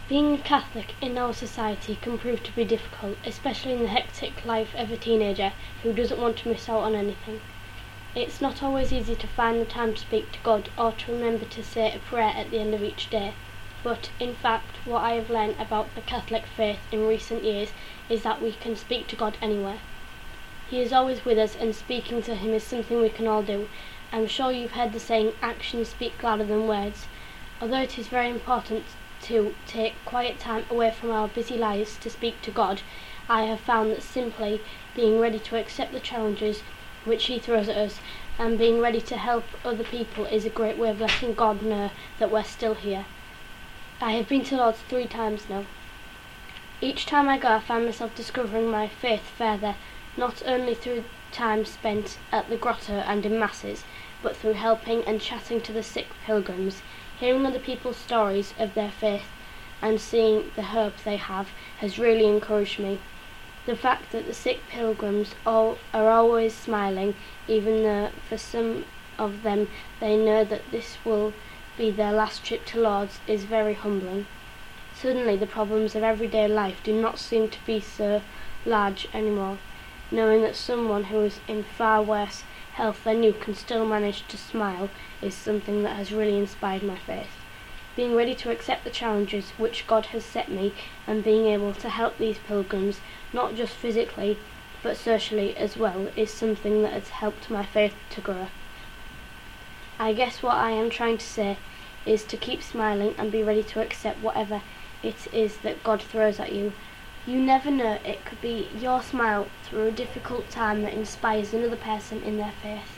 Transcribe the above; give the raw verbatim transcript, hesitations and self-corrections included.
Being a Catholic in our society can prove to be difficult, especially in the hectic life of a teenager who doesn't want to miss out on anything. It's not always easy to find the time to speak to God or to remember to say a prayer at the end of each day. But, in fact, what I have learned about the Catholic faith in recent years is that we can speak to God anywhere. He is always with us, and speaking to him is something we can all do. I'm sure you've heard the saying, actions speak louder than words. Although it is very important to take quiet time away from our busy lives to speak to God, I have found that simply being ready to accept the challenges which he throws at us and being ready to help other people is a great way of letting God know that we're still here. I have been to Lourdes three times now. Each time I go, I find myself discovering my faith further, not only through time spent at the grotto and in masses, but through helping and chatting to the sick pilgrims. Hearing other people's stories of their faith and seeing the hope they have has really encouraged me. The fact that the sick pilgrims all are always smiling, even though for some of them they know that this will be their last trip to Lourdes, is very humbling. Suddenly the problems of everyday life do not seem to be so large anymore. Knowing that someone who is in far worse health than you can still manage to smile is something that has really inspired my faith. Being ready to accept the challenges which God has set me and being able to help these pilgrims, not just physically but socially as well, is something that has helped my faith to grow. I guess what I am trying to say is to keep smiling and be ready to accept whatever it is that God throws at you. You never know, it could be your smile through a difficult time that inspires another person in their faith.